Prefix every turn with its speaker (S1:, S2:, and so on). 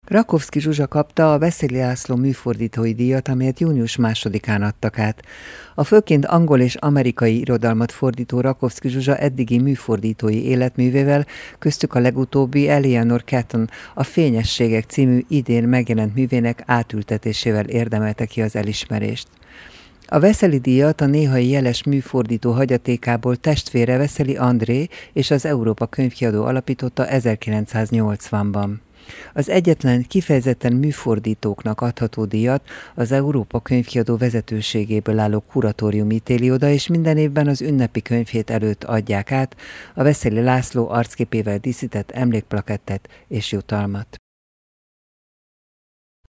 S1: Rakovszky Zsuzsa kapta a Veszeli László műfordítói díjat, amelyet június 2-án adtak át. A főként angol és amerikai irodalmat fordító Rakovszky Zsuzsa eddigi műfordítói életművével, köztük a legutóbbi Eleanor Catton a Fényességek című idén megjelent művének átültetésével érdemelte ki az elismerést. A Veszeli díjat a néhai jeles műfordító hagyatékából testvére Veszeli André és az Európa Könyvkiadó alapította 1980-ban. Az egyetlen kifejezetten műfordítóknak adható díjat az Európa Könyvkiadó vezetőségéből álló kuratórium ítéli oda, és minden évben az ünnepi könyvhét előtt adják át a Veszeli László arcképével díszített emlékplakettet és jutalmat.